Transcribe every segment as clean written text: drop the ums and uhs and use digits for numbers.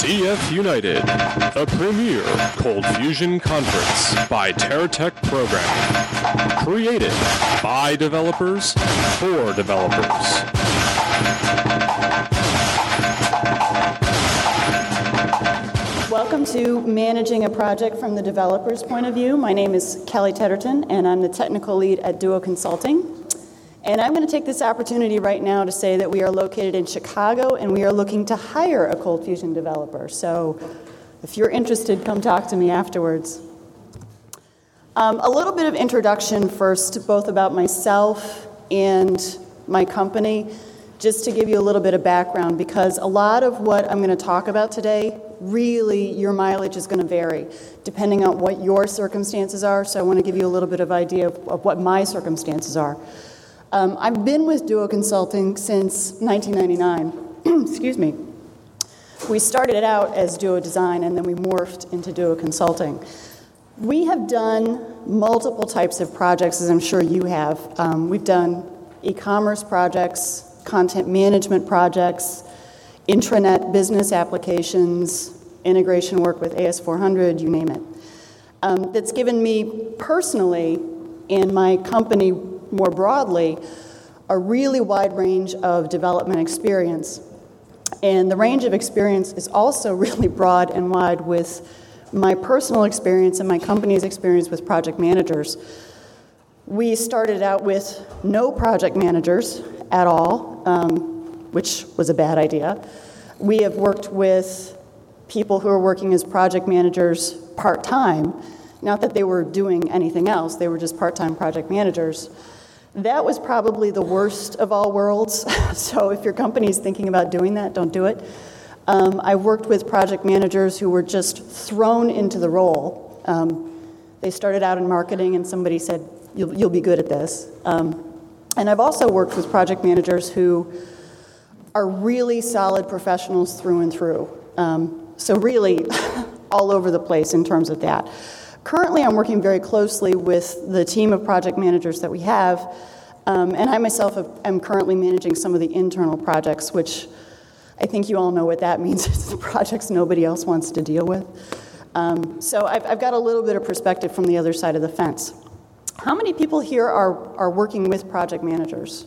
CF United, the premier cold fusion conference by TerraTech Programming. Created by developers for developers. Welcome to Managing a Project from the Developer's Point of View. My name is Kelly Tedderton, and I'm the technical lead at Duo Consulting. And I'm going to take this opportunity right now to say that we are located in Chicago, and we are looking to hire a cold fusion developer. So if you're interested, come talk to me afterwards. A little bit of introduction first, both about myself and my company, just to give you a little bit of background, because a lot of what I'm going to talk about today, really your mileage is going to vary depending on what your circumstances are. So I want to give you a little bit of idea of what my circumstances are. I've been with Duo Consulting since 1999. Excuse me. We started it out as Duo Design, and then we morphed into Duo Consulting. We have done multiple types of projects, as I'm sure you have. We've done e-commerce projects, content management projects, intranet business applications, integration work with AS400, you name it. That's given me personally and my company more broadly a really wide range of development experience. And the range of experience is also really broad and wide with my personal experience and my company's experience with project managers. We started out with no project managers at all, which was a bad idea. We have worked with people who are working as project managers part-time, not that they were doing anything else, they were just part-time project managers. That was probably the worst of all worlds, so if your company is thinking about doing that, don't do it. I worked with project managers who were just thrown into the role. They started out in marketing and somebody said, you'll be good at this. And I've also worked with project managers who are really solid professionals through and through. So really all over the place in terms of that. Currently, I'm working very closely with the team of project managers that we have, and I myself am currently managing some of the internal projects, which I think you all know what that means. It's the projects nobody else wants to deal with. So I've got a little bit of perspective from the other side of the fence. How many people here are working with project managers?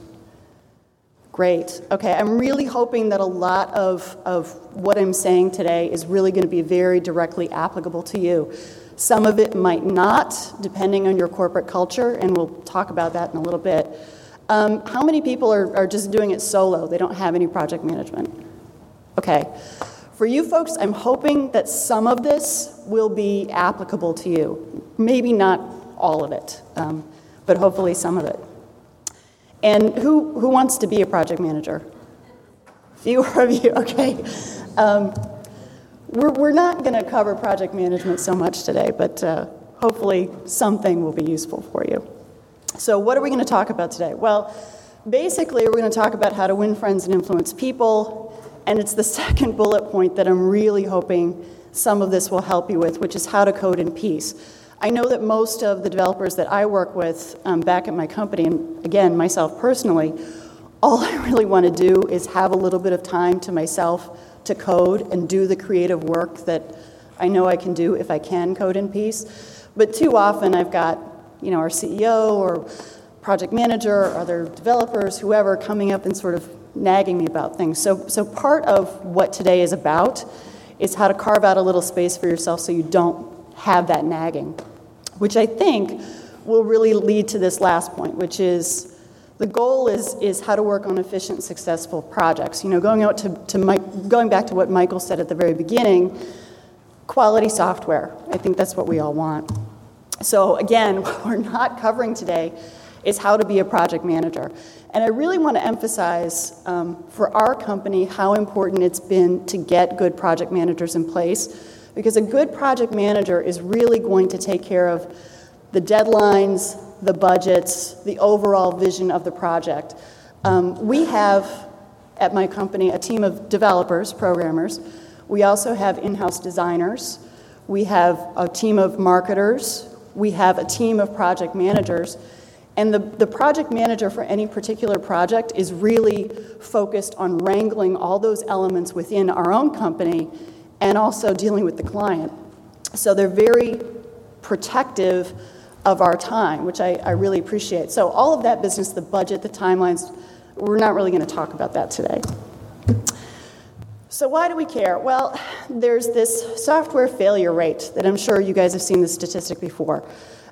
Great. Okay, I'm really hoping that a lot of what I'm saying today is really going to be very directly applicable to you. Some of it might not, depending on your corporate culture, and we'll talk about that in a little bit. How many people are just doing it solo? They don't have any project management. Okay. For you folks, I'm hoping that some of this will be applicable to you. Maybe not all of it, but hopefully some of it. And who wants to be a project manager? Fewer of you, okay. We're not going to cover project management so much today, but hopefully something will be useful for you. So what are we going to talk about today? Well, basically we're going to talk about how to win friends and influence people, and it's the second bullet point that I'm really hoping some of this will help you with, which is how to code in peace. I know that most of the developers that I work with back at my company, and again, myself personally, all I really want to do is have a little bit of time to myself to code and do the creative work that I know I can do if I can code in peace. But too often I've got, our CEO or project manager or other developers, whoever, coming up and sort of nagging me about things. So part of what today is about is how to carve out a little space for yourself so you don't have that nagging, which I think will really lead to this last point, which is the goal is how to work on efficient, successful projects. Going back to what Michael said at the very beginning, quality software. I think that's what we all want. So again, what we're not covering today is how to be a project manager. And I really want to emphasize for our company how important it's been to get good project managers in place, because a good project manager is really going to take care of the deadlines, the budgets, the overall vision of the project. We have, at my company, a team of developers, programmers. We also have in-house designers. We have a team of marketers. We have a team of project managers. And the project manager for any particular project is really focused on wrangling all those elements within our own company and also dealing with the client. So they're very protective of our time, which I really appreciate. So all of that business, the budget, the timelines, we're not really going to talk about that today. So why do we care? Well, there's this software failure rate that I'm sure you guys have seen this statistic before.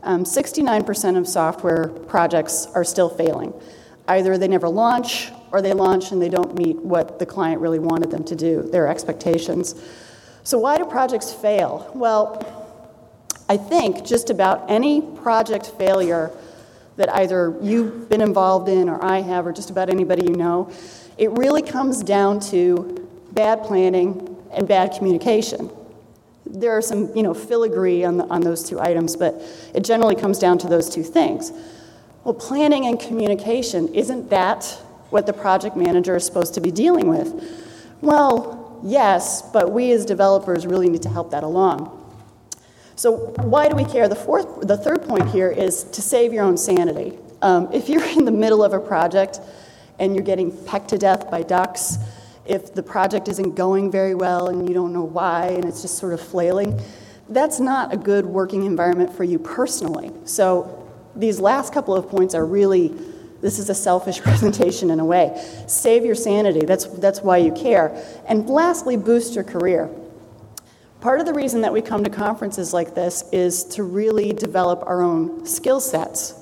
69% of software projects are still failing. Either they never launch, or they launch and they don't meet what the client really wanted them to do, their expectations. So why do projects fail? Well, I think just about any project failure that either you've been involved in or I have, or just about anybody you know, it really comes down to bad planning and bad communication. There are some, filigree on those two items, but it generally comes down to those two things. Well, planning and communication, isn't that what the project manager is supposed to be dealing with? Well, yes, but we as developers really need to help that along. So why do we care? The third point here is to save your own sanity. If you're in the middle of a project and you're getting pecked to death by ducks, if the project isn't going very well and you don't know why and it's just sort of flailing, that's not a good working environment for you personally. So these last couple of points are really, this is a selfish presentation in a way. Save your sanity, that's why you care. And lastly, boost your career. Part of the reason that we come to conferences like this is to really develop our own skill sets.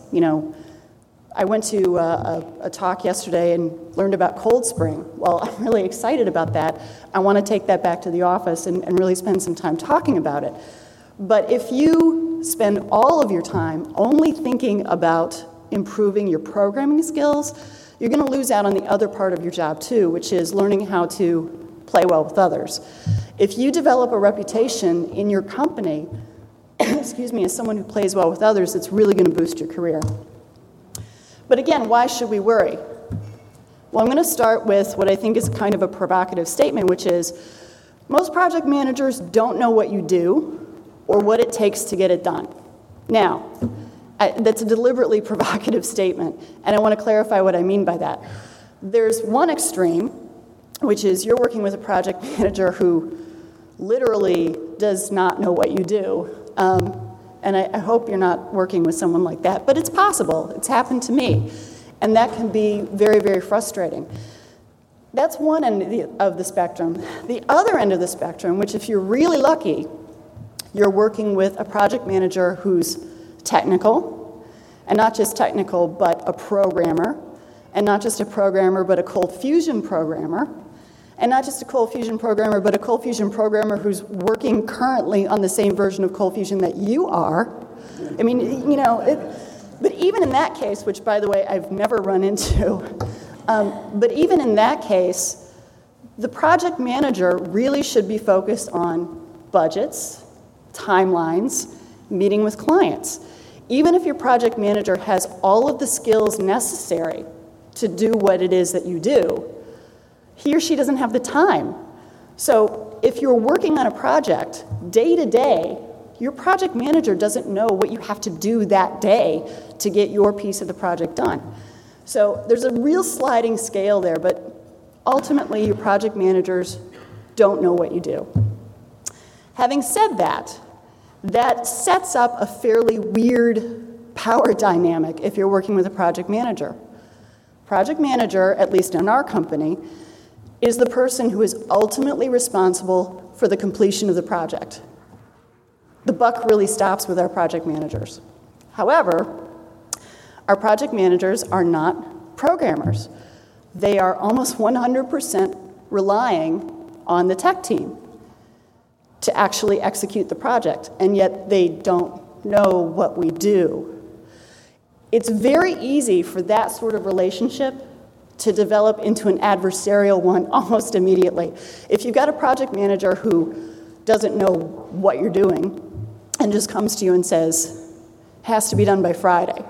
I went to a talk yesterday and learned about Cold Spring. Well, I'm really excited about that. I want to take that back to the office and really spend some time talking about it. But if you spend all of your time only thinking about improving your programming skills, you're going to lose out on the other part of your job too, which is learning how to play well with others. If you develop a reputation in your company, as someone who plays well with others, it's really going to boost your career. But again, why should we worry? Well, I'm going to start with what I think is kind of a provocative statement, which is most project managers don't know what you do or what it takes to get it done. Now, that's a deliberately provocative statement, and I want to clarify what I mean by that. There's one extreme, which is you're working with a project manager who literally does not know what you do. And I hope you're not working with someone like that, but it's possible. It's happened to me, and that can be very, very frustrating. That's one end of the spectrum. The other end of the spectrum, which if you're really lucky, you're working with a project manager who's technical, and not just technical, but a programmer, and not just a programmer, but a Cold Fusion programmer, and not just a Cold Fusion programmer, but a Cold Fusion programmer who's working currently on the same version of Cold Fusion that you are. I mean, but even in that case, which, by the way, I've never run into, but even in that case, the project manager really should be focused on budgets, timelines, meeting with clients. Even if your project manager has all of the skills necessary to do what it is that you do, he or she doesn't have the time. So if you're working on a project day to day, your project manager doesn't know what you have to do that day to get your piece of the project done. So there's a real sliding scale there, but ultimately your project managers don't know what you do. Having said that, that sets up a fairly weird power dynamic if you're working with a project manager. Project manager, at least in our company, is the person who is ultimately responsible for the completion of the project. The buck really stops with our project managers. However, our project managers are not programmers. They are almost 100% relying on the tech team to actually execute the project, and yet they don't know what we do. It's very easy for that sort of relationship to develop into an adversarial one almost immediately. If you've got a project manager who doesn't know what you're doing and just comes to you and says, has to be done by Friday,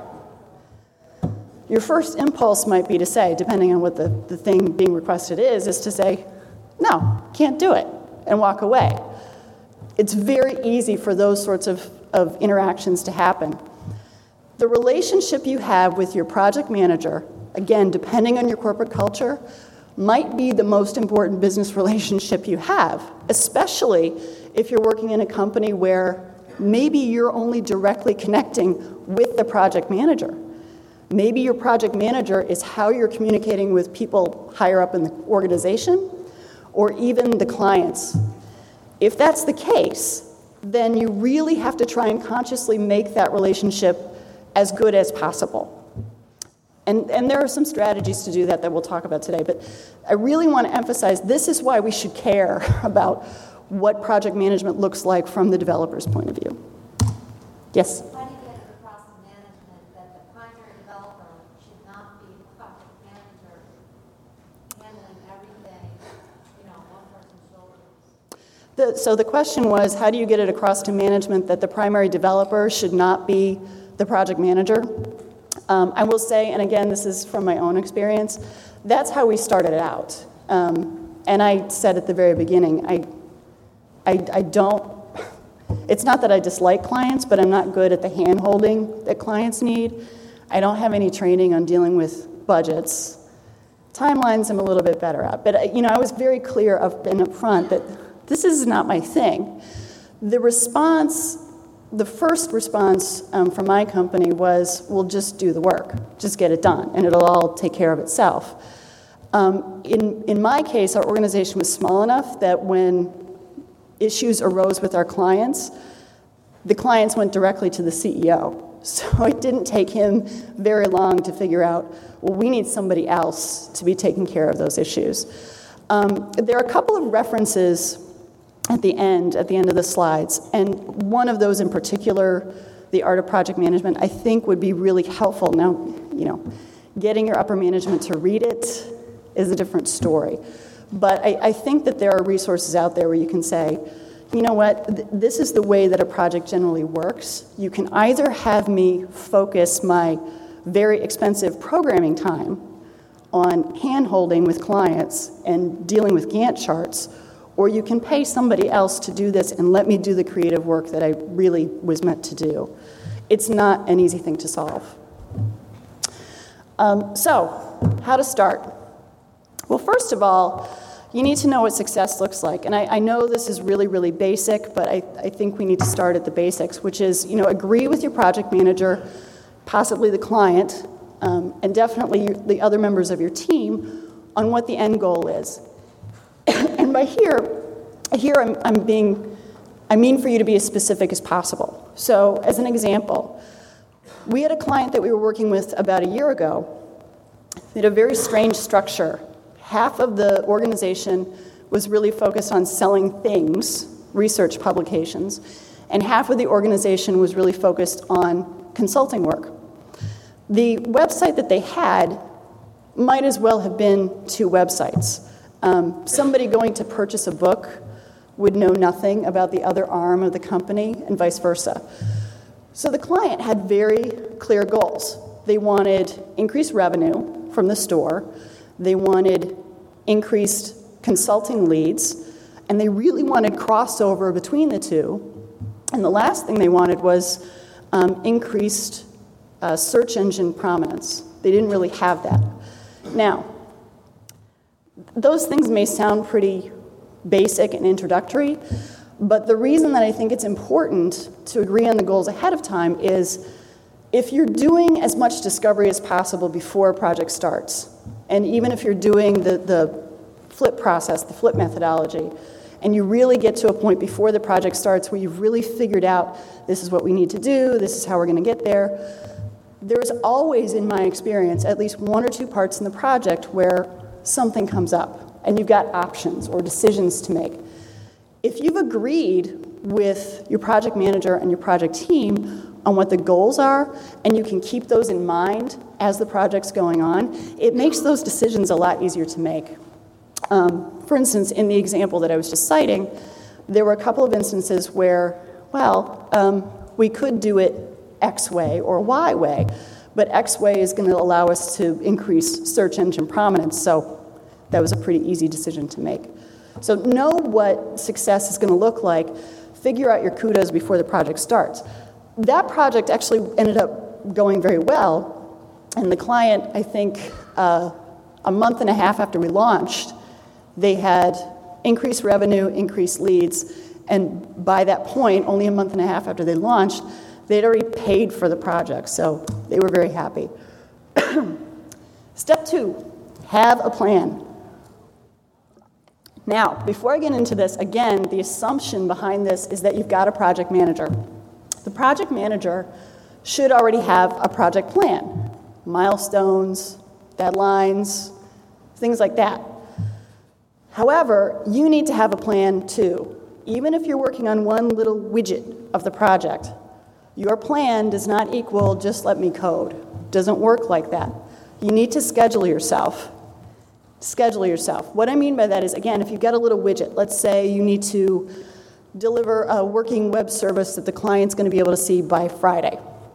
your first impulse might be to say, depending on what the thing being requested is to say, no, can't do it, and walk away. It's very easy for those sorts of interactions to happen. The relationship you have with your project manager, again, depending on your corporate culture, might be the most important business relationship you have, especially if you're working in a company where maybe you're only directly connecting with the project manager. Maybe your project manager is how you're communicating with people higher up in the organization, or even the clients. If that's the case, then you really have to try and consciously make that relationship as good as possible. And there are some strategies to do that we'll talk about today, but I really want to emphasize this is why we should care about what project management looks like from the developer's point of view. Yes? How do you get it across the management that the primary developer should not be the project manager handling everything, one person's shoulders? So the question was, how do you get it across to management that the primary developer should not be the project manager? I will say, and again, this is from my own experience, that's how we started out. And I said at the very beginning, I don't, it's not that I dislike clients, but I'm not good at the hand-holding that clients need. I don't have any training on dealing with budgets. Timelines I'm a little bit better at. But I was very clear up front that this is not my thing. The first response from my company was, we'll just do the work, just get it done, and it'll all take care of itself. In my case, our organization was small enough that when issues arose with our clients, the clients went directly to the CEO. So it didn't take him very long to figure out, well, we need somebody else to be taking care of those issues. There are a couple of references at the end of the slides, and one of those in particular, the art of project management, I think would be really helpful. Now, getting your upper management to read it is a different story. But I think that there are resources out there where you can say, you know what, this is the way that a project generally works. You can either have me focus my very expensive programming time on hand-holding with clients and dealing with Gantt charts, or you can pay somebody else to do this and let me do the creative work that I really was meant to do. It's not an easy thing to solve. So, how to start? Well, first of all, you need to know what success looks like. And I know this is really, really basic, but I think we need to start at the basics, which is, agree with your project manager, possibly the client, and definitely the other members of your team on what the end goal is. And by here I mean for you to be as specific as possible. So, as an example, we had a client that we were working with about a year ago. They had a very strange structure. Half of the organization was really focused on selling things, research publications, and half of the organization was really focused on consulting work. The website that they had might as well have been two websites. Somebody going to purchase a book would know nothing about the other arm of the company, and vice versa. So the client had very clear goals. They wanted increased revenue from the store. They wanted increased consulting leads, and they really wanted crossover between the two. And the last thing they wanted was increased search engine prominence. They didn't really have that. Now, those things may sound pretty basic and introductory, but the reason that I think it's important to agree on the goals ahead of time is if you're doing as much discovery as possible before a project starts, and even if you're doing the flip process, the flip methodology, and you really get to a point before the project starts where you've really figured out this is what we need to do, this is how we're going to get there, there's always, in my experience, at least one or two parts in the project where something comes up and you've got options or decisions to make. If you've agreed with your project manager and your project team on what the goals are, and you can keep those in mind as the project's going on, it makes those decisions a lot easier to make. For instance, in the example that I was just citing, there were a couple of instances where, we could do it X way or Y way, but X way is going to allow us to increase search engine prominence, so that was a pretty easy decision to make. So know what success is going to look like. Figure out your kudos before the project starts. That project actually ended up going very well, and the client, I think, a month and a half after we launched, they had increased revenue, increased leads, and by that point, only a month and a half after they launched, they'd already paid for the project, so they were very happy. Step 2, have a plan. Now, before I get into this, again, the assumption behind this is that you've got a project manager. The project manager should already have a project plan, milestones, deadlines, things like that. However, you need to have a plan too. Even if you're working on one little widget of the project, your plan does not equal just let me code. It doesn't work like that. You need to schedule yourself. Schedule yourself. What I mean by that is, again, if you've got a little widget, let's say you need to deliver a working web service that the client's going to be able to see by Friday.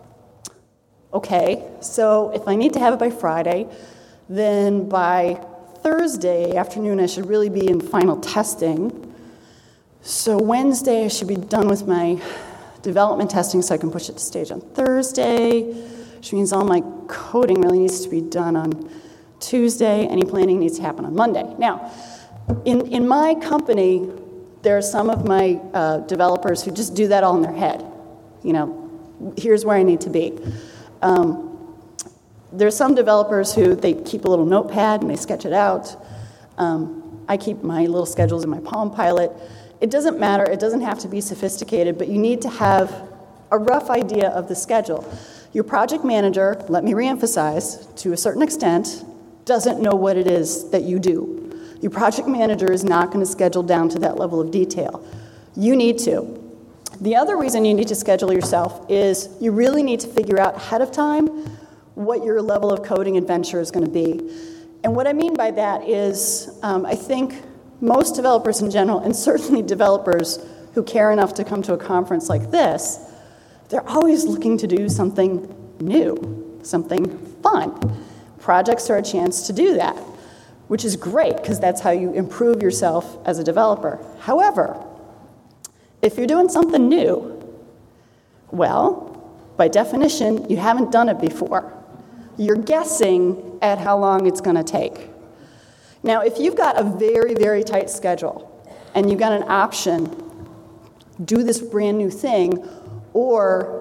Okay, so if I need to have it by Friday, then by Thursday afternoon I should really be in final testing. So Wednesday I should be done with my development testing so I can push it to stage on Thursday, which means all my coding really needs to be done on Tuesday. Any planning needs to happen on Monday. Now, in my company, there are some of my developers who just do that all in their head. You know, here's where I need to be. There are some developers who they keep a little notepad and they sketch it out. I keep my little schedules in my Palm Pilot. It doesn't matter. It doesn't have to be sophisticated, but you need to have a rough idea of the schedule. Your project manager, let me reemphasize, to a certain extent, doesn't know what it is that you do. Your project manager is not going to schedule down to that level of detail. You need to. The other reason you need to schedule yourself is you really need to figure out ahead of time what your level of coding adventure is going to be. And what I mean by that is I think most developers in general, and certainly developers who care enough to come to a conference like this, they're always looking to do something new, something fun. Projects are a chance to do that, which is great because that's how you improve yourself as a developer. However, if you're doing something new, well, by definition, you haven't done it before. You're guessing at how long it's going to take. Now, if you've got a very, very tight schedule and you've got an option, do this brand new thing, or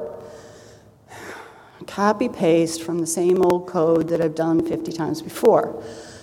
copy-paste from the same old code that I've done 50 times before.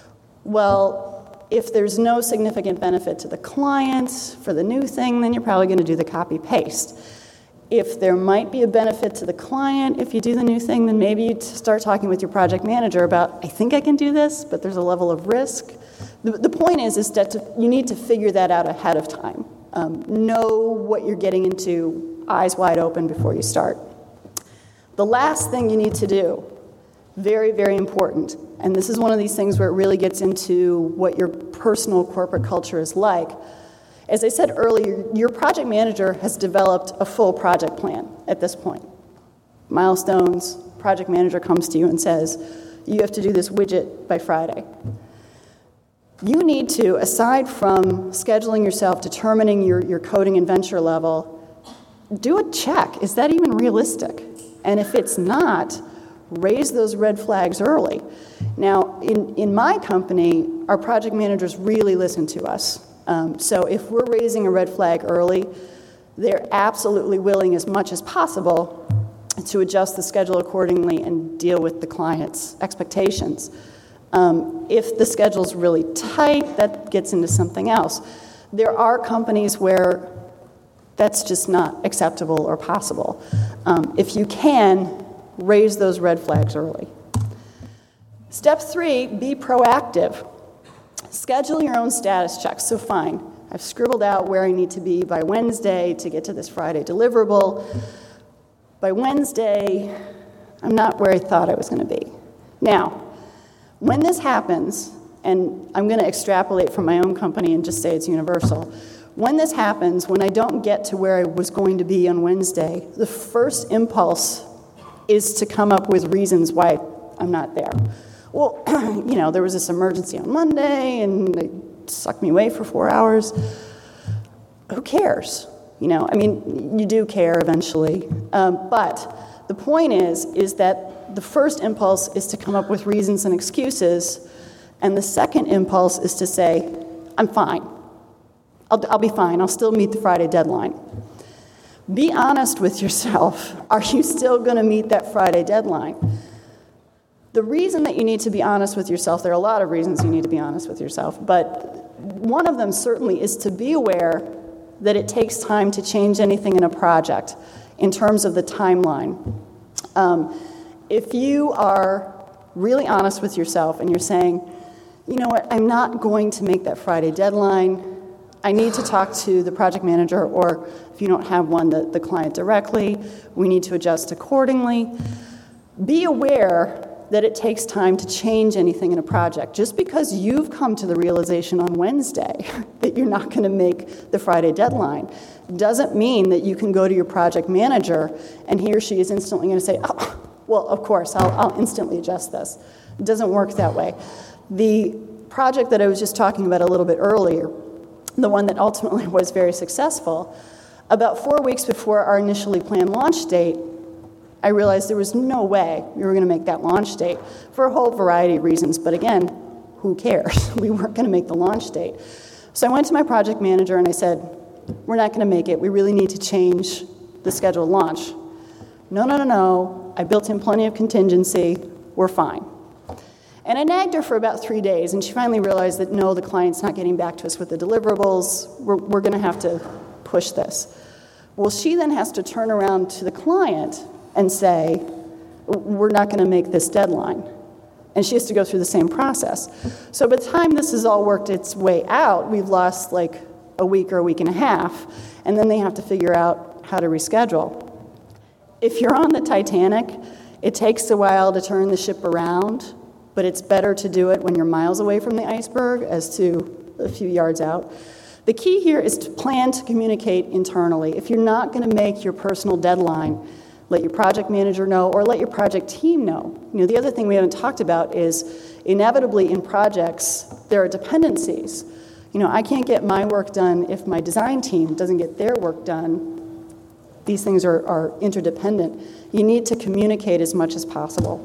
Well, if there's no significant benefit to the client for the new thing, then you're probably going to do the copy-paste. If there might be a benefit to the client if you do the new thing, then maybe you start talking with your project manager about, I think I can do this, but there's a level of risk. The point is that you need to figure that out ahead of time. Know what you're getting into, eyes wide open before you start. The last thing you need to do, very, very important, and this is one of these things where it really gets into what your personal corporate culture is like. As I said earlier, your project manager has developed a full project plan at this point. Milestones, project manager comes to you and says, you have to do this widget by Friday. You need to, aside from scheduling yourself, determining your coding and venture level, do a check. Is that even realistic? And if it's not, raise those red flags early. Now, in my company, our project managers really listen to us. So if we're raising a red flag early, they're absolutely willing as much as possible to adjust the schedule accordingly and deal with the client's expectations. If the schedule's really tight, that gets into something else. There are companies where that's just not acceptable or possible. If you can, raise those red flags early. Step 3, be proactive. Schedule your own status checks. So fine, I've scribbled out where I need to be by Wednesday to get to this Friday deliverable. By Wednesday, I'm not where I thought I was going to be. Now, when this happens, and I'm going to extrapolate from my own company and just say it's universal, when this happens, when I don't get to where I was going to be on Wednesday, the first impulse is to come up with reasons why I'm not there. Well, there was this emergency on Monday, and they sucked me away for 4 hours. Who cares? You do care eventually. But the point is that the first impulse is to come up with reasons and excuses, And the second impulse is to say, I'm fine. I'll be fine. I'll still meet the Friday deadline. Be honest with yourself. Are you still going to meet that Friday deadline? The reason that you need to be honest with yourself, there are a lot of reasons you need to be honest with yourself, but one of them certainly is to be aware that it takes time to change anything in a project in terms of the timeline. If you are really honest with yourself and you're saying, you know what, I'm not going to make that Friday deadline, I need to talk to the project manager, or if you don't have one, the client directly, we need to adjust accordingly. Be aware that it takes time to change anything in a project. Just because you've come to the realization on Wednesday that you're not going to make the Friday deadline doesn't mean that you can go to your project manager and he or she is instantly going to say, oh, well, of course, I'll instantly adjust this. It doesn't work that way. The project that I was just talking about a little bit earlier, the one that ultimately was very successful, about 4 weeks before our initially planned launch date, I realized there was no way we were going to make that launch date for a whole variety of reasons. But again, who cares? We weren't going to make the launch date. So I went to my project manager and I said, we're not going to make it. We really need to change the scheduled launch. No. I built in plenty of contingency. We're fine. And I nagged her for about 3 days, and she finally realized that, no, the client's not getting back to us with the deliverables. We're going to have to push this. Well, she then has to turn around to the client and say, we're not going to make this deadline. And she has to go through the same process. So by the time this has all worked its way out, we've lost like a week or a week and a half, and then they have to figure out how to reschedule. If you're on the Titanic, it takes a while to turn the ship around, but it's better to do it when you're miles away from the iceberg as to a few yards out. The key here is to plan to communicate internally. If you're not going to make your personal deadline, let your project manager know or let your project team know. The other thing we haven't talked about is inevitably in projects, there are dependencies. I can't get my work done if my design team doesn't get their work done. These things are interdependent. You need to communicate as much as possible.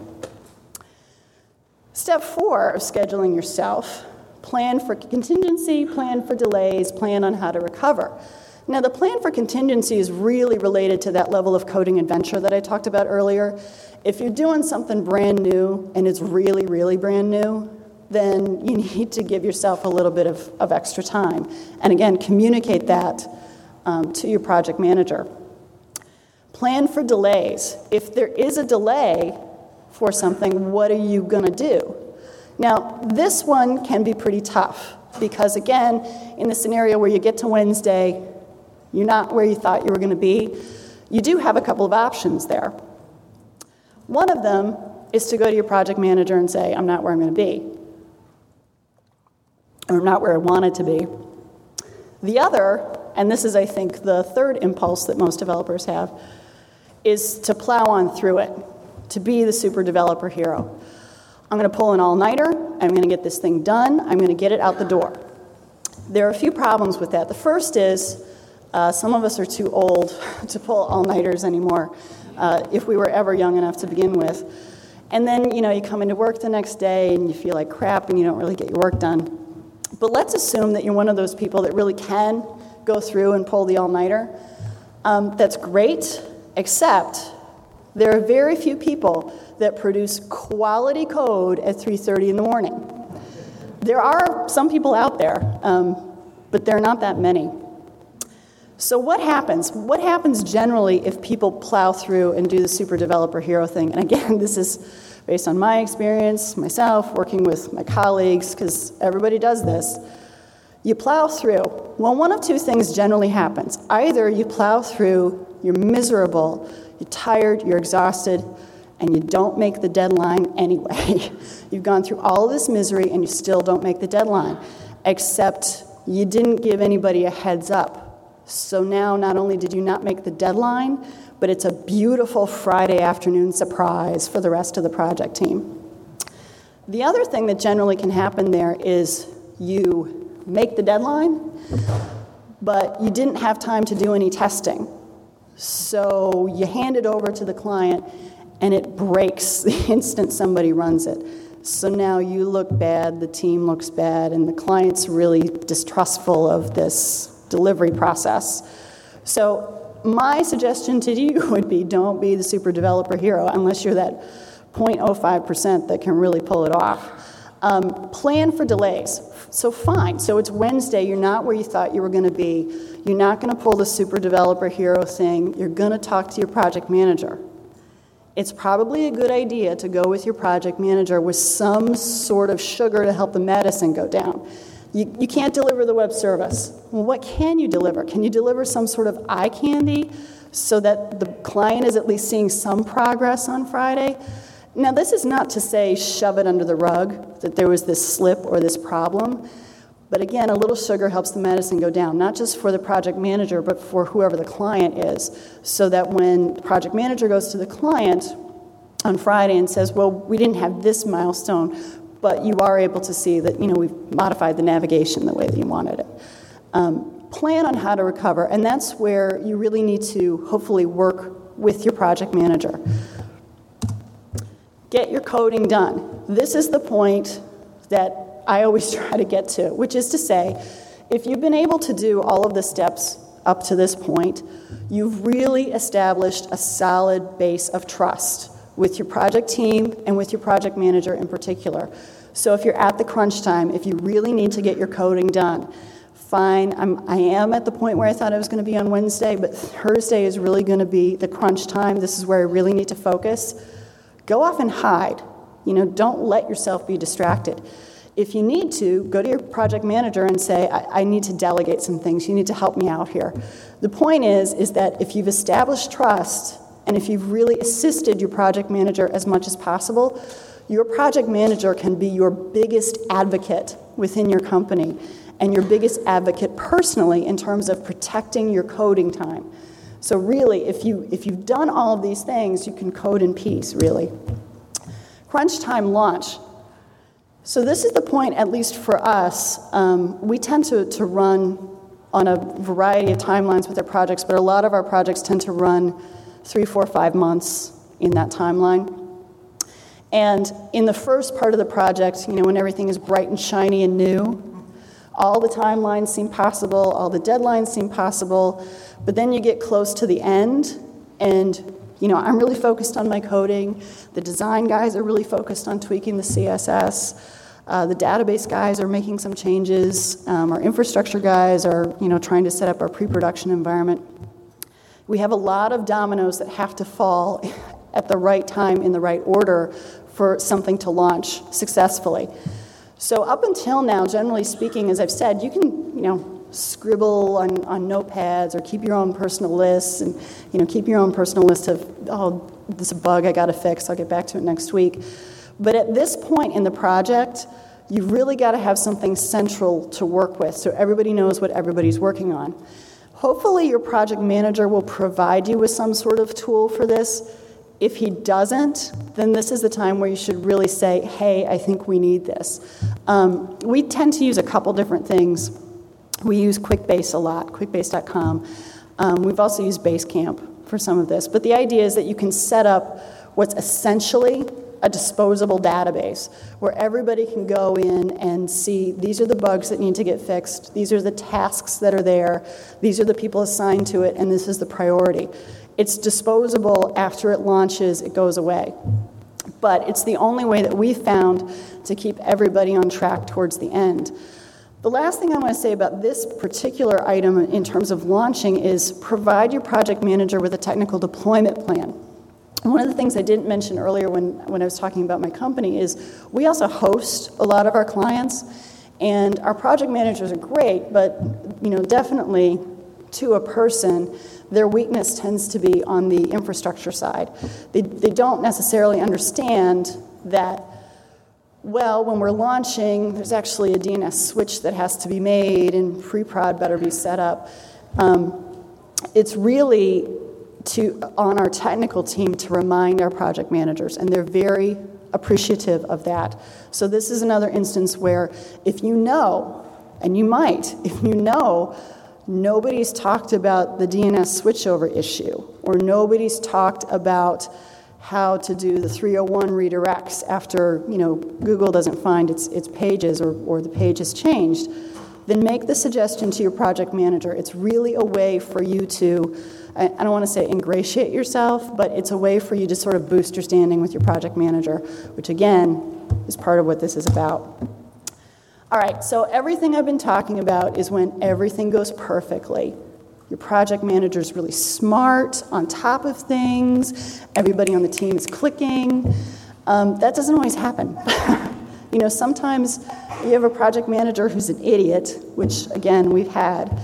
Step 4 of scheduling yourself: plan for contingency, plan for delays, plan on how to recover. Now, the plan for contingency is really related to that level of coding adventure that I talked about earlier. If you're doing something brand new and it's really, really brand new, then you need to give yourself a little bit of extra time. And again, communicate that to your project manager. Plan for delays. If there is a delay for something, what are you going to do? Now, this one can be pretty tough because, again, in the scenario where you get to Wednesday, you're not where you thought you were going to be, you do have a couple of options there. One of them is to go to your project manager and say, I'm not where I'm going to be, or I'm not where I wanted to be. The other, and this is, I think, the third impulse that most developers have, is to plow on through it, to be the super developer hero. I'm going to pull an all-nighter. I'm going to get this thing done. I'm going to get it out the door. There are a few problems with that. The first is some of us are too old to pull all-nighters anymore, if we were ever young enough to begin with. And then, you come into work the next day and you feel like crap and you don't really get your work done. But let's assume that you're one of those people that really can go through and pull the all-nighter. That's great, except there are very few people that produce quality code at 3:30 in the morning. There are some people out there, but there are not that many. So what happens? What happens generally if people plow through and do the super developer hero thing? And again, this is based on my experience, myself, working with my colleagues, because everybody does this. You plow through. Well, one of two things generally happens. Either you plow through, you're miserable, you're tired, you're exhausted, and you don't make the deadline anyway. You've gone through all of this misery and you still don't make the deadline, except you didn't give anybody a heads up. So now not only did you not make the deadline, but it's a beautiful Friday afternoon surprise for the rest of the project team. The other thing that generally can happen there is you make the deadline, but you didn't have time to do any testing. So you hand it over to the client, and it breaks the instant somebody runs it. So now you look bad, the team looks bad, and the client's really distrustful of this delivery process. So my suggestion to you would be don't be the super developer hero unless you're that 0.05% that can really pull it off. Plan for delays. So fine. So it's Wednesday. You're not where you thought you were going to be. You're not going to pull the super developer hero thing. You're going to talk to your project manager. It's probably a good idea to go with your project manager with some sort of sugar to help the medicine go down. You can't deliver the web service. Well, what can you deliver? Can you deliver some sort of eye candy so that the client is at least seeing some progress on Friday? Now, this is not to say shove it under the rug, that there was this slip or this problem. But again, a little sugar helps the medicine go down, not just for the project manager, but for whoever the client is, so that when the project manager goes to the client on Friday and says, well, we didn't have this milestone, but you are able to see that, we've modified the navigation the way that you wanted it. Plan on how to recover, and that's where you really need to hopefully work with your project manager. Get your coding done. This is the point that I always try to get to, which is to say, if you've been able to do all of the steps up to this point, you've really established a solid base of trust with your project team and with your project manager in particular. So if you're at the crunch time, if you really need to get your coding done, fine. I am at the point where I thought I was going to be on Wednesday, but Thursday is really going to be the crunch time. This is where I really need to focus. Go off and hide. Don't let yourself be distracted. If you need to, go to your project manager and say, I need to delegate some things. You need to help me out here. The point is that if you've established trust and if you've really assisted your project manager as much as possible, your project manager can be your biggest advocate within your company and your biggest advocate personally in terms of protecting your coding time. So really, if you've done all of these things, you can code in peace, really. Crunch time launch. So this is the point, at least for us, we tend to run on a variety of timelines with our projects, but a lot of our projects tend to run 3, 4, 5 months in that timeline. And in the first part of the project, when everything is bright and shiny and new, all the timelines seem possible, all the deadlines seem possible, but then you get close to the end, and I'm really focused on my coding. The design guys are really focused on tweaking the CSS. The database guys are making some changes. Our infrastructure guys are, trying to set up our pre-production environment. We have a lot of dominoes that have to fall at the right time in the right order for something to launch successfully. So up until now, generally speaking, as I've said, you can, scribble on notepads or keep your own personal lists and, keep your own personal list of, oh, this is a bug I got to fix, I'll get back to it next week. But at this point in the project, you've really got to have something central to work with so everybody knows what everybody's working on. Hopefully your project manager will provide you with some sort of tool for this. If he doesn't, then this is the time where you should really say, hey, I think we need this. We tend to use a couple different things. We use QuickBase a lot, QuickBase.com. We've also used Basecamp for some of this. But the idea is that you can set up what's essentially a disposable database where everybody can go in and see these are the bugs that need to get fixed, these are the tasks that are there, these are the people assigned to it, and this is the priority. It's disposable. After it launches, it goes away. But it's the only way that we've found to keep everybody on track towards the end. The last thing I want to say about this particular item in terms of launching is provide your project manager with a technical deployment plan. One of the things I didn't mention earlier when I was talking about my company is we also host a lot of our clients, and our project managers are great, but definitely to a person, their weakness tends to be on the infrastructure side. They don't necessarily understand that, well, when we're launching, there's actually a DNS switch that has to be made and pre-prod better be set up. It's really on our technical team to remind our project managers, and they're very appreciative of that. So this is another instance where if you know, and you might, if you know, nobody's talked about the DNS switchover issue, or nobody's talked about how to do the 301 redirects after, Google doesn't find its pages or the page has changed, then make the suggestion to your project manager. It's really a way for you to, I don't want to say ingratiate yourself, but it's a way for you to sort of boost your standing with your project manager, which again is part of what this is about. All right, so everything I've been talking about is when everything goes perfectly. Your project manager is really smart, on top of things, everybody on the team is clicking. That doesn't always happen. Sometimes you have a project manager who's an idiot, which, again, we've had.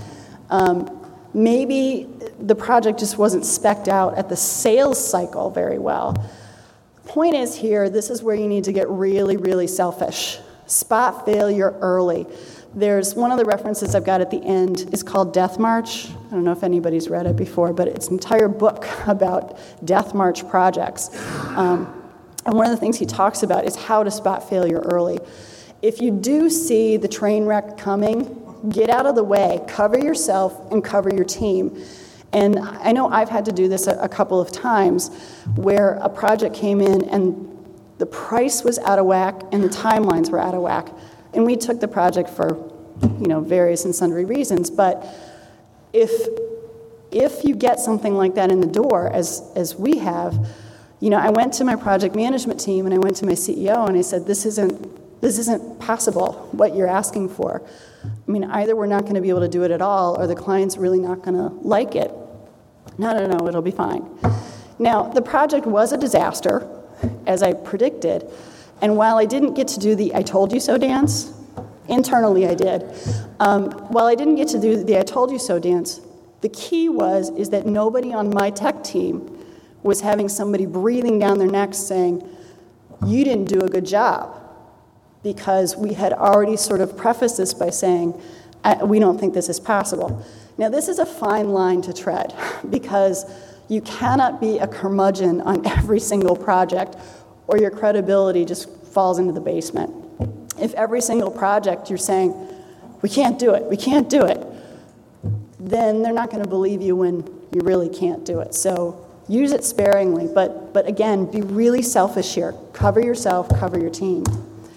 Maybe the project just wasn't spec'd out at the sales cycle very well. Point is here, this is where you need to get really, really selfish. Spot failure early. There's one of the references I've got at the end is called Death March. I don't know if anybody's read it before, but it's an entire book about Death March projects. And one of the things he talks about is how to spot failure early. If you do see the train wreck coming, get out of the way, cover yourself and cover your team. And I know I've had to do this a couple of times where a project came in and the price was out of whack and the timelines were out of whack. And we took the project for, various and sundry reasons. But if you get something like that in the door, as we have, I went to my project management team and I went to my CEO and I said, this isn't possible, what you're asking for. I mean, either we're not going to be able to do it at all or the client's really not going to like it. No, it'll be fine. Now, the project was a disaster, as I predicted. And while I didn't get to do the I told you so dance, internally I did. While I didn't get to do the I told you so dance, the key is that nobody on my tech team was having somebody breathing down their necks saying, you didn't do a good job, because we had already sort of prefaced this by saying, we don't think this is possible. Now, this is a fine line to tread, because you cannot be a curmudgeon on every single project, or your credibility just falls into the basement. If every single project you're saying, we can't do it, then they're not going to believe you when you really can't do it. So use it sparingly, but again, be really selfish here. Cover yourself, cover your team.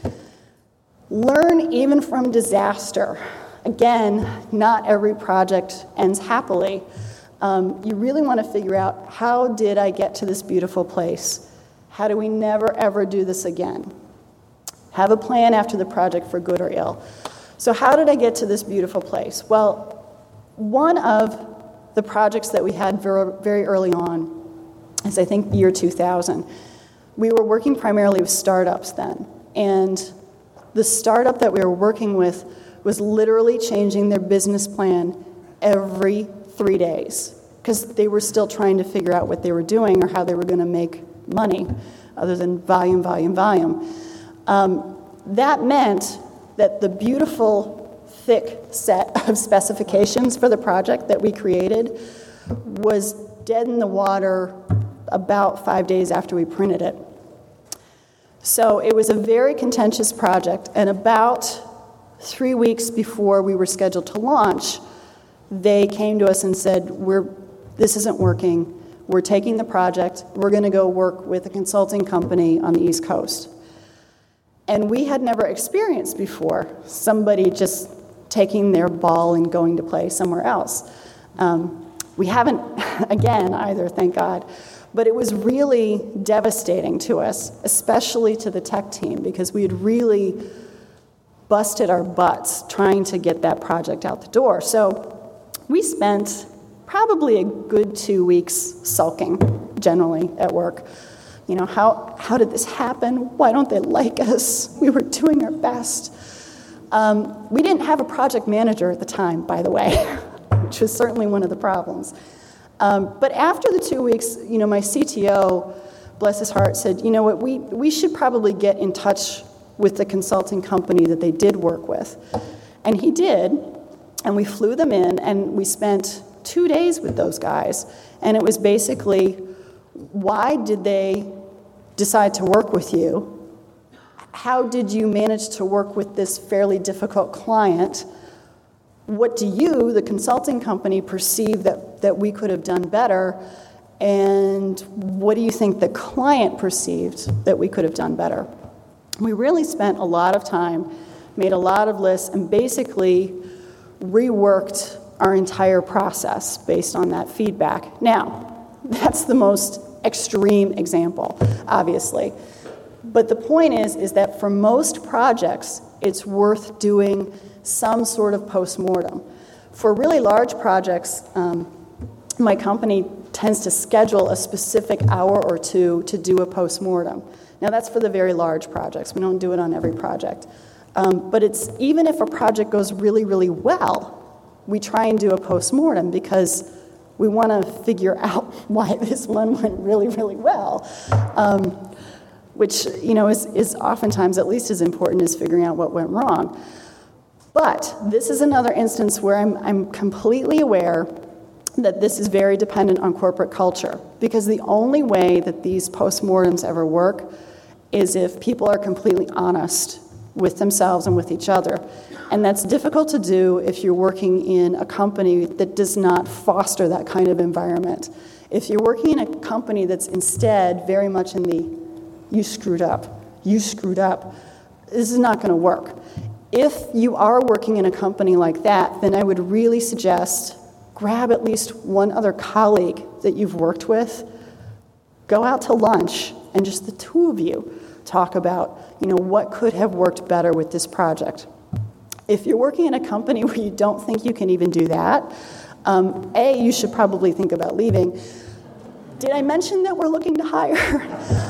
Learn even from disaster. Again, not every project ends happily. You really want to figure out, how did I get to this beautiful place? How do we never, ever do this again? Have a plan after the project for good or ill. So how did I get to this beautiful place? Well, one of the projects that we had very early on is, I think, the year 2000. We were working primarily with startups then. And the startup that we were working with was literally changing their business plan every 3 days, because they were still trying to figure out what they were doing or how they were going to make money other than volume. That meant that the beautiful, thick set of specifications for the project that we created was dead in the water about 5 days after we printed it. So it was a very contentious project, and about 3 weeks before we were scheduled to launch, they came to us and said, this isn't working. We're taking the project. We're going to go work with a consulting company on the East Coast. And we had never experienced before somebody just taking their ball and going to play somewhere else. We haven't, again, either, thank God. But it was really devastating to us, especially to the tech team, because we had really busted our butts trying to get that project out the door. So we spent probably a good 2 weeks sulking, generally, at work. How did this happen? Why don't they like us? We were doing our best. We didn't have a project manager at the time, by the way, which was certainly one of the problems. But after the 2 weeks, my CTO, bless his heart, said, what, we should probably get in touch with the consulting company that they did work with. And he did, and we flew them in, and we spent 2 days with those guys. And it was basically, why did they decide to work with you? How did you manage to work with this fairly difficult client? What do you, the consulting company, perceive that we could have done better? And what do you think the client perceived that we could have done better? We really spent a lot of time, made a lot of lists, and basically reworked our entire process based on that feedback. Now, that's the most extreme example, obviously. But the point is that for most projects, it's worth doing some sort of postmortem. For really large projects, my company tends to schedule a specific hour or two to do a postmortem. Now, that's for the very large projects. We don't do it on every project. But it's even if a project goes really, really well, we try and do a postmortem because we want to figure out why this one went really, really well, which is oftentimes at least as important as figuring out what went wrong. But this is another instance where I'm completely aware that this is very dependent on corporate culture, because the only way that these postmortems ever work is if people are completely honest with themselves and with each other. And that's difficult to do if you're working in a company that does not foster that kind of environment. If you're working in a company that's instead very much in the, you screwed up, this is not going to work. If you are working in a company like that, then I would really suggest grab at least one other colleague that you've worked with, go out to lunch, and just the two of you talk about, what could have worked better with this project. If you're working in a company where you don't think you can even do that, A, you should probably think about leaving. Did I mention that we're looking to hire?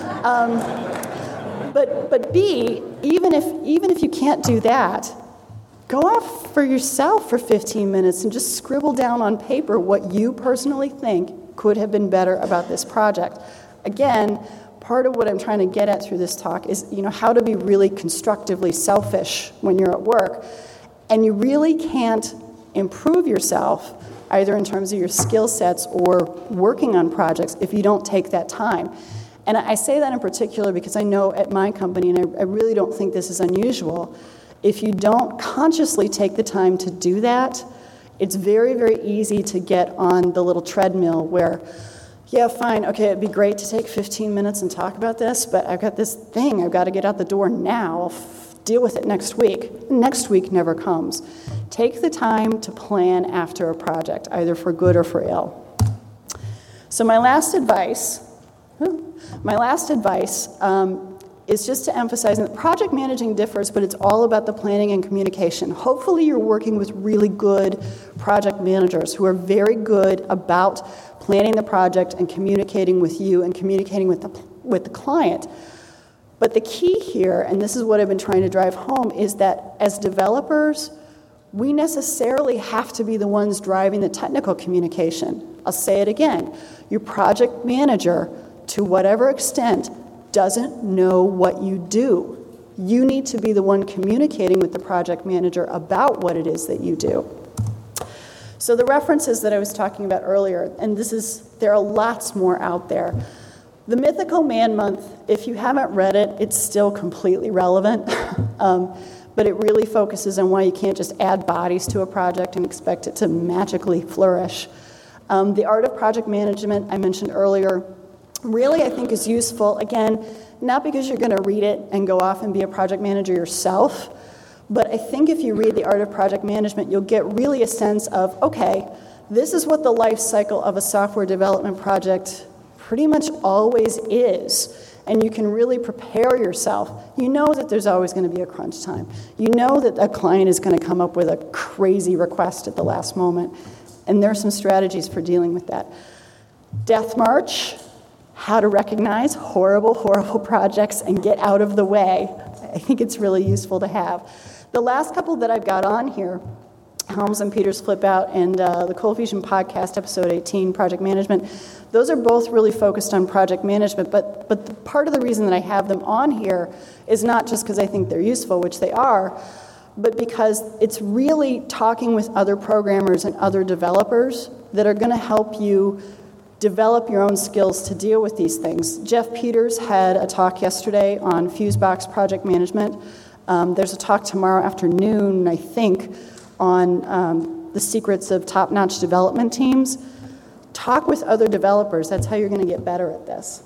But B, even if you can't do that, go off for yourself for 15 minutes and just scribble down on paper what you personally think could have been better about this project. Again, part of what I'm trying to get at through this talk is, how to be really constructively selfish when you're at work. And you really can't improve yourself, either in terms of your skill sets or working on projects, if you don't take that time. And I say that in particular because I know at my company, and I really don't think this is unusual, if you don't consciously take the time to do that, it's very, very easy to get on the little treadmill where, yeah, fine, okay, it'd be great to take 15 minutes and talk about this, but I've got this thing I've got to get out the door now. I'll deal with it next week. Next week never comes. Take the time to plan after a project, either for good or for ill. So my last advice is just to emphasize that project managing differs, but it's all about the planning and communication. Hopefully you're working with really good project managers who are very good about planning the project and communicating with you and communicating with the client. But the key here, and this is what I've been trying to drive home, is that as developers, we necessarily have to be the ones driving the technical communication. I'll say it again. Your project manager, to whatever extent, doesn't know what you do. You need to be the one communicating with the project manager about what it is that you do. So the references that I was talking about earlier, and there are lots more out there. The Mythical Man Month, if you haven't read it, it's still completely relevant, but it really focuses on why you can't just add bodies to a project and expect it to magically flourish. The Art of Project Management, I mentioned earlier, really I think is useful, again, not because you're going to read it and go off and be a project manager yourself, but I think if you read The Art of Project Management, you'll get really a sense of, okay, this is what the life cycle of a software development project pretty much always is, and you can really prepare yourself. You know that there's always going to be a crunch time. You know that a client is going to come up with a crazy request at the last moment, and there are some strategies for dealing with that. Death March, how to recognize horrible, horrible projects and get out of the way. I think it's really useful to have. The last couple that I've got on here, Helms and Peters Flip Out and the Cold Fusion Podcast, episode 18, Project Management, those are both really focused on project management, but part of the reason that I have them on here is not just because I think they're useful, which they are, but because it's really talking with other programmers and other developers that are going to help you develop your own skills to deal with these things. Jeff Peters had a talk yesterday on Fusebox project management. There's a talk tomorrow afternoon, I think, on the secrets of top-notch development teams. talk with other developers. That's how you're going to get better at this.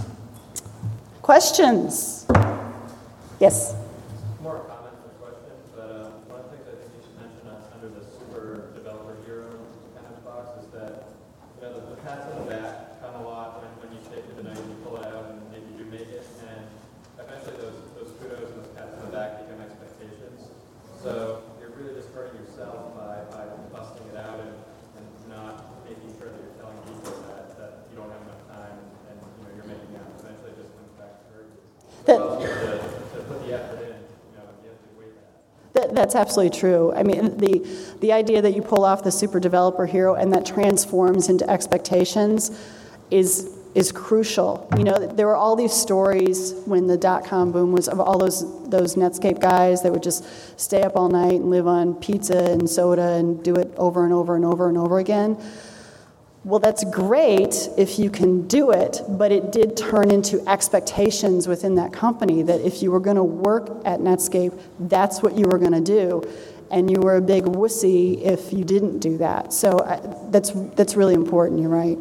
Questions? Yes? More a comment than a question, but one of the things I think you should mention under the super developer hero kind of box is that, the pats on the back come a lot when you take it tonight and you pull it out and maybe you make it, and eventually those kudos and those pats on the back become expectations. So you're really just hurting yourself by busting it out and not making sure that you're telling people that you don't have enough time and you're making out. Eventually it just comes back to hurt you. To put the effort in, you have to wait that. That's absolutely true. I mean, the idea that you pull off the super developer hero and that transforms into expectations is crucial. There were all these stories when the dot-com boom was of all those Netscape guys that would just stay up all night and live on pizza and soda and do it over and over and over and over again. Well, that's great if you can do it, but it did turn into expectations within that company that if you were going to work at Netscape, that's what you were going to do. And you were a big wussy if you didn't do that. So that's really important, you're right.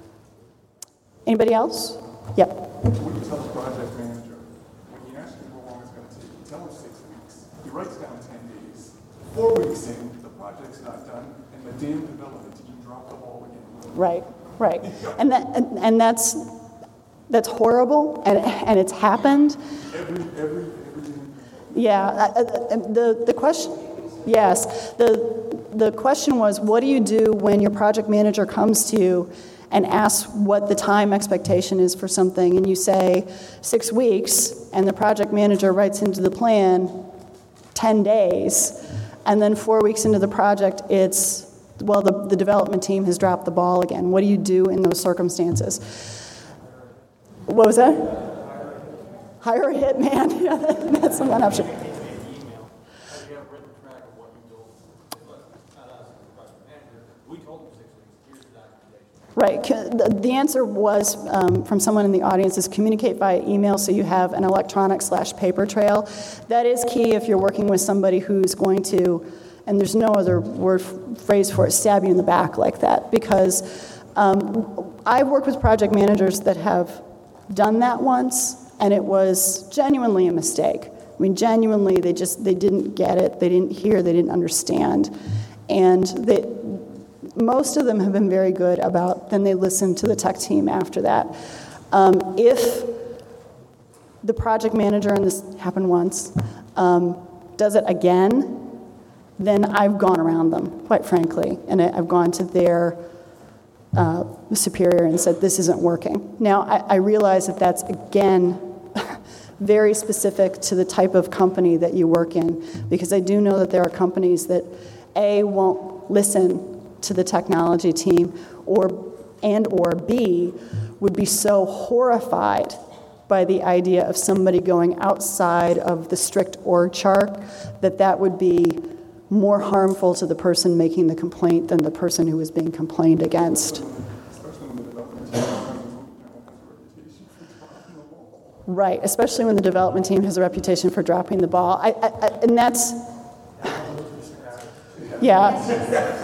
Anybody else? Yep. What do you tell the project manager? When you ask him how long it's going to take, you tell him 6 weeks. He writes down 10 days. 4 weeks in, the project's not done, and the damn development team dropped the ball again. Right. And that's horrible, and it's happened. Every Yeah. The question, yes. The question was, what do you do when your project manager comes to you and asks what the time expectation is for something, and you say 6 weeks, and the project manager writes into the plan 10 days, and then 4 weeks into the project, the development team has dropped the ball again. What do you do in those circumstances? What was that? Hire a hitman. Yeah, that's one option. Right. The answer was from someone in the audience is communicate via email so you have an electronic/paper trail. That is key if you're working with somebody who's going to, and there's no other phrase for it, stab you in the back like that. Because I've worked with project managers that have done that once, and it was genuinely a mistake. I mean, genuinely, they didn't get it, they didn't hear, they didn't understand. And most of them have been very good about, then they listen to the tech team after that. If the project manager, and this happened once, does it again, then I've gone around them, quite frankly, and I've gone to their superior and said, this isn't working. Now, I realize that that's, again, very specific to the type of company that you work in, because I do know that there are companies that, A, won't listen to the technology team, or B, would be so horrified by the idea of somebody going outside of the strict org chart that would be more harmful to the person making the complaint than the person who was being complained against. Right, especially when the development team has a reputation for dropping the ball. And that's, yeah.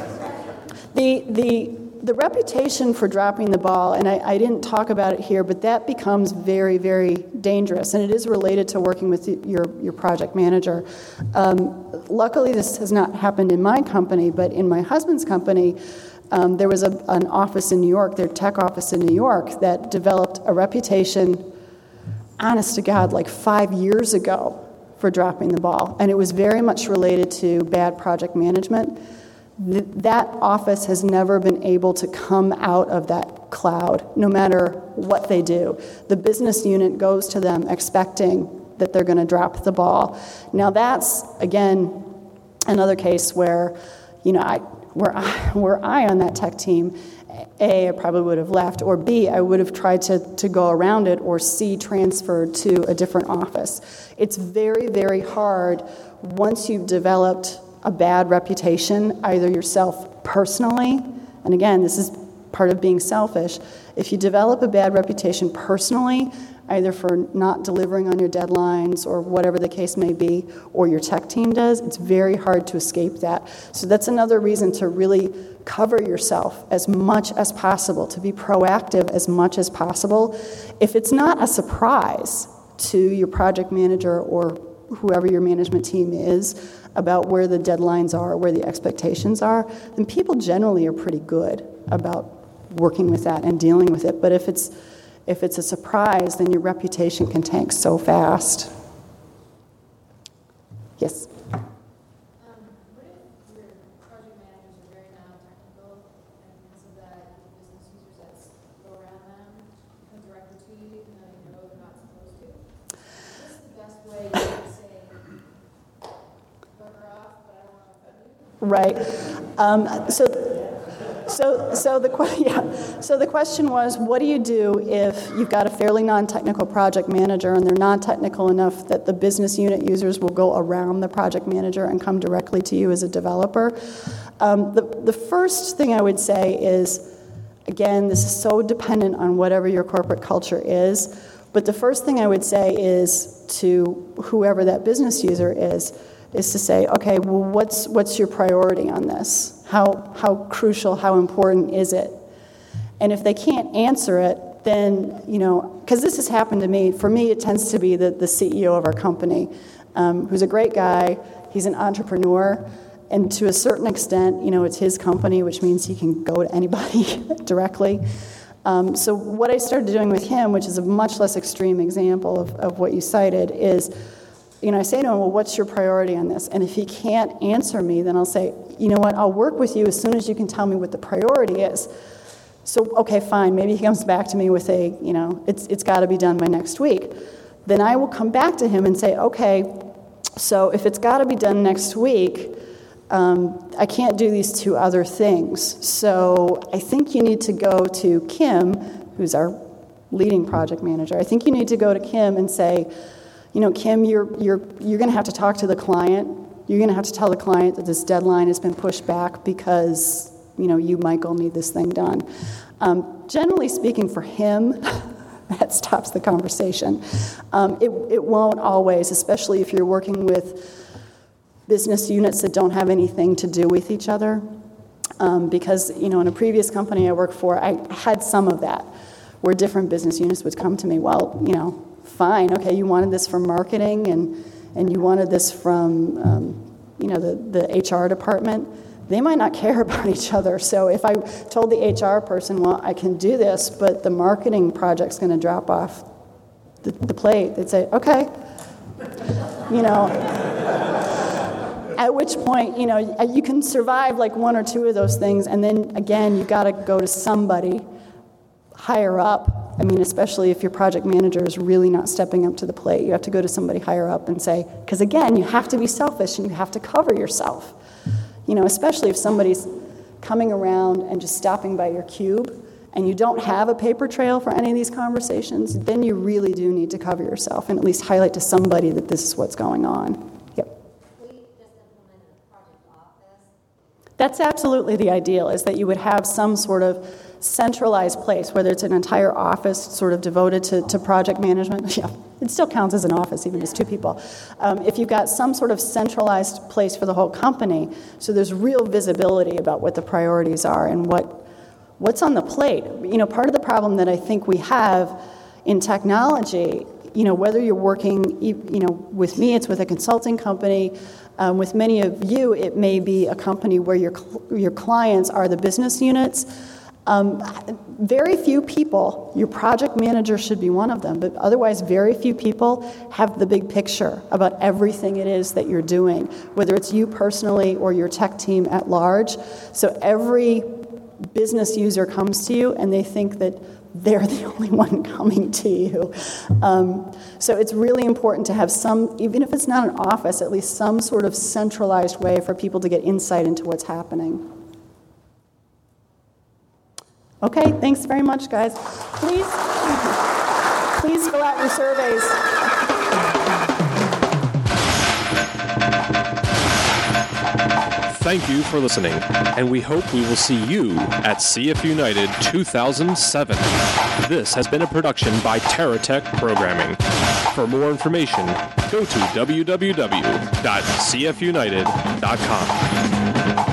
The reputation for dropping the ball, and I didn't talk about it here, but that becomes very, very dangerous, and it is related to working with your project manager. Luckily, this has not happened in my company, but in my husband's company, there was an office in New York, their tech office in New York, that developed a reputation, honest to God, like 5 years ago for dropping the ball, and it was very much related to bad project management. That office has never been able to come out of that cloud, no matter what they do. The business unit goes to them expecting that they're going to drop the ball. Now that's, again, another case where, were I on that tech team, A, I probably would have left, or B, I would have tried to go around it, or C, transferred to a different office. It's very, very hard once you've developed a bad reputation, either yourself personally, and again, this is part of being selfish. If you develop a bad reputation personally, either for not delivering on your deadlines or whatever the case may be, or your tech team does, it's very hard to escape that. So that's another reason to really cover yourself as much as possible, to be proactive as much as possible. If it's not a surprise to your project manager or whoever your management team is about where the deadlines are, where the expectations are, then people generally are pretty good about working with that and dealing with it. But if it's a surprise, then your reputation can tank so fast. Yes? What if your project managers are very non-technical, and because of that, the business users that go around them come directly to you, even though you know they're not supposed to? What's the best way you can say, bugger off, but I don't want to offend you? Right. So the question was, what do you do if you've got a fairly non-technical project manager and they're non-technical enough that the business unit users will go around the project manager and come directly to you as a developer? The first thing I would say is, again, this is so dependent on whatever your corporate culture is, but the first thing I would say is to whoever that business user is to say, okay, well, what's your priority on this? How crucial, how important is it? And if they can't answer it, then, because this has happened to me, for me it tends to be the CEO of our company, who's a great guy, he's an entrepreneur, and to a certain extent, it's his company, which means he can go to anybody directly. So what I started doing with him, which is a much less extreme example of what you cited, is I say to him, well, what's your priority on this? And if he can't answer me, then I'll say, you know what, I'll work with you as soon as you can tell me what the priority is. So, okay, fine, maybe he comes back to me with it's got to be done by next week. Then I will come back to him and say, okay, so if it's got to be done next week, I can't do these two other things. So I think you need to go to Kim, who's our leading project manager. I think you need to go to Kim and say, Kim, you're going to have to talk to the client. You're going to have to tell the client that this deadline has been pushed back because, you, Michael, need this thing done. Generally speaking, for him, that stops the conversation. It won't always, especially if you're working with business units that don't have anything to do with each other. Because, in a previous company I worked for, I had some of that, where different business units would come to me, well, fine, okay, you wanted this from marketing and you wanted this from, the HR department. They might not care about each other. So if I told the HR person, well, I can do this, but the marketing project's going to drop off the plate, they'd say, okay. At which point, you can survive like one or two of those things, and then again, you got to go to somebody higher up. Especially if your project manager is really not stepping up to the plate, you have to go to somebody higher up and say, because again, you have to be selfish and you have to cover yourself. Especially if somebody's coming around and just stopping by your cube and you don't have a paper trail for any of these conversations, then you really do need to cover yourself and at least highlight to somebody that this is what's going on. Yep. We just implemented a project office. That's absolutely the ideal, is that you would have some sort of centralized place, whether it's an entire office sort of devoted to project management. Yeah, it still counts as an office, even if it's two people. If you've got some sort of centralized place for the whole company, so there's real visibility about what the priorities are and what's on the plate. Part of the problem that I think we have in technology, whether you're working, with me, it's with a consulting company. With many of you, it may be a company where your clients are the business units. Very few people, your project manager should be one of them, but otherwise very few people have the big picture about everything it is that you're doing, whether it's you personally or your tech team at large. So every business user comes to you and they think that they're the only one coming to you. So it's really important to have some, even if it's not an office, at least some sort of centralized way for people to get insight into what's happening. Okay, thanks very much, guys. Please fill out your surveys. Thank you for listening, and we hope we will see you at CF United 2007. This has been a production by TerraTech Programming. For more information, go to www.cfunited.com.